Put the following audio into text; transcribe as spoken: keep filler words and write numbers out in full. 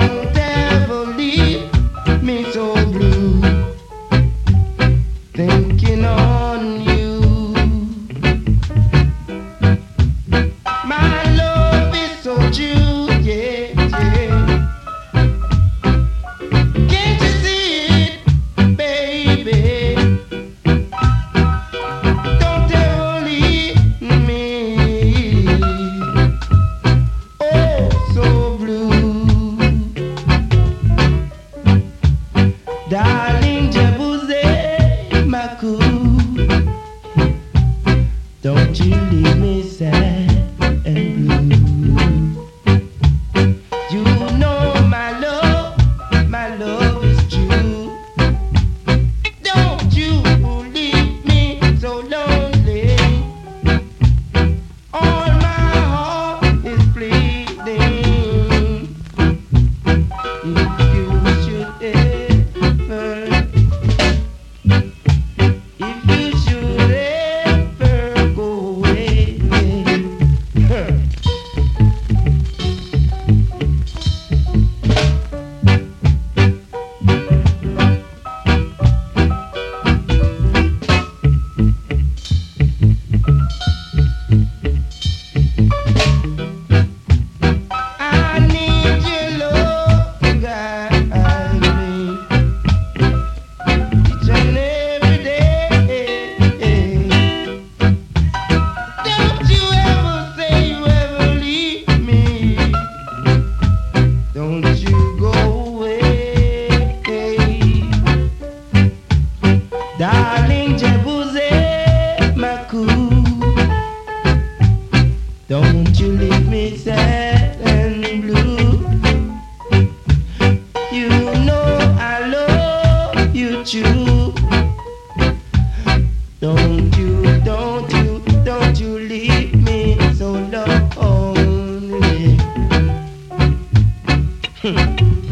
Don't ever leave me so blue, thinking on you. My love is so true, yeah, yeah. Can't you see it, baby? Don't ever leave me, oh, so blue. Darling, Jebuze, my cool. Don't you leave me sad and blue. You know my love, my love is true. Don't you leave me so lonely. All my heart is bleeding. If you should ever, if you should ever go away, huh. I need your love to guide me each and every day. Don't you ever say you ever leave me. Don't you go away, darling Jebuze, my cool. Don't you leave me sad and blue. You know I love you true. Don't you, don't you, don't you leave me so lonely.